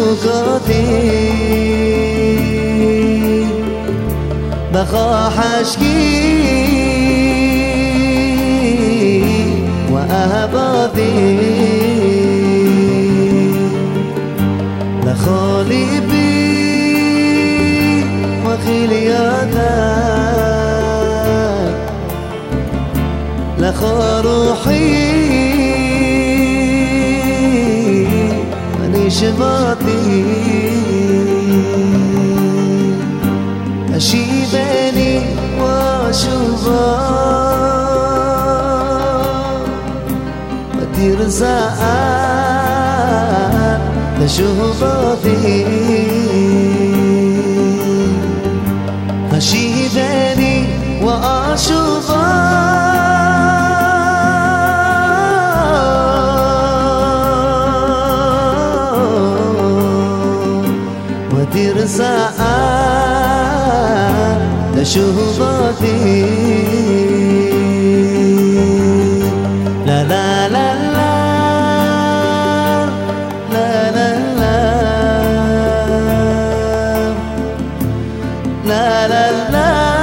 شوقاتي بخاح أشكي وأهباطي لخالي بي وخلياتك لخا روحي ونشباتي أشيبني وأشوفك وترزقك لشوفاتي أشيبني وأشوفك وترزقك لشوفاتي لا لا لا لا لا لا لا لا لا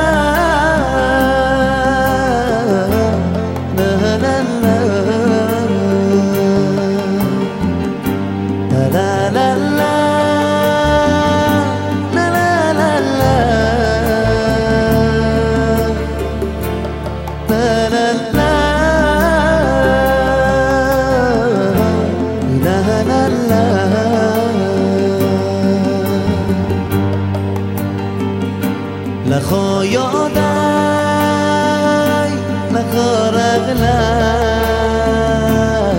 لخا ياداي لخا رغلاي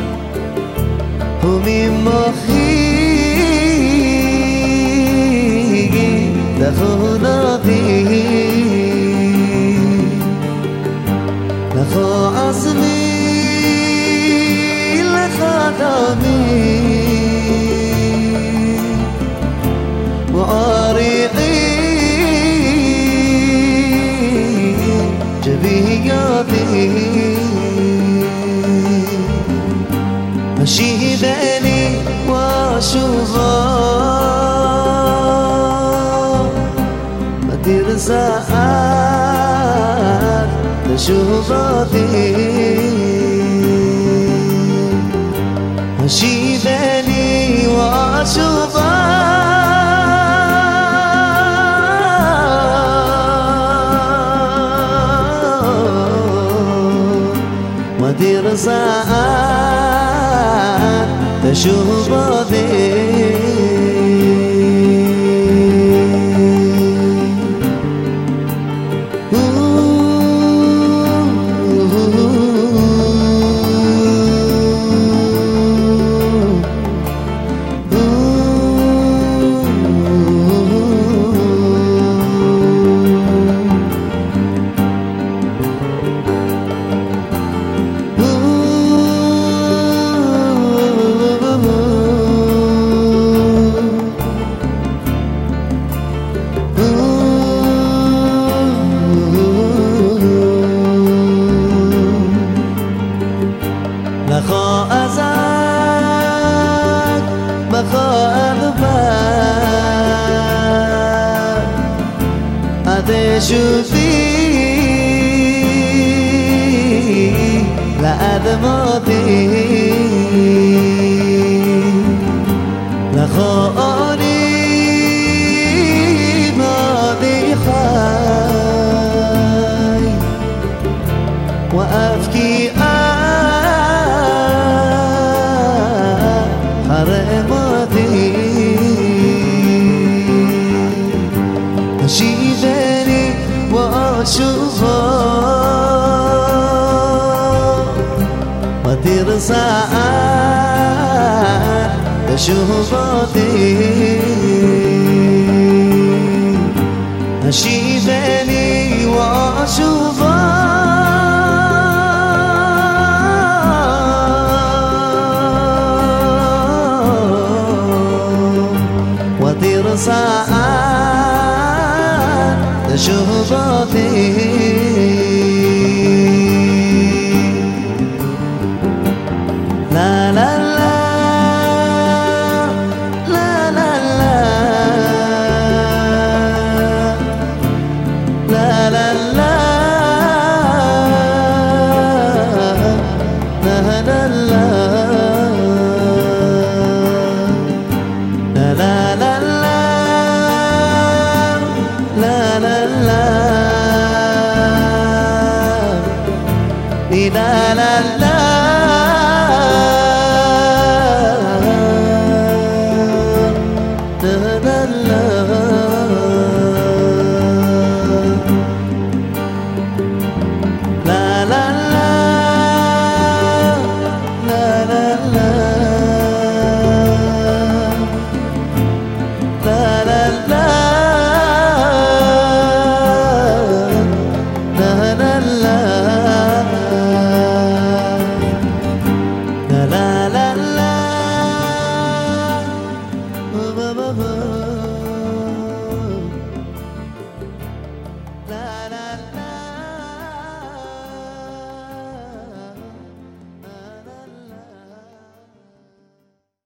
همي مخي دخوناتي لخا عصمي لخا دامي وعارقي جبياتي أشيبني وأشوفك وترزقك لشوفاتي أشيبني وأشوفك وترزقك لشوفاتي لخا أزاك بخا أذبك أتشوفي لأدماتي لخا أريد ماضي خاي وأبكي حرماتي أشيبني وأشوفك وترزقك لشوفاتي أشيبني وأشوفك وترزقك لشوفاتي لا لا لا لا لا لا لا لا لا لا la la la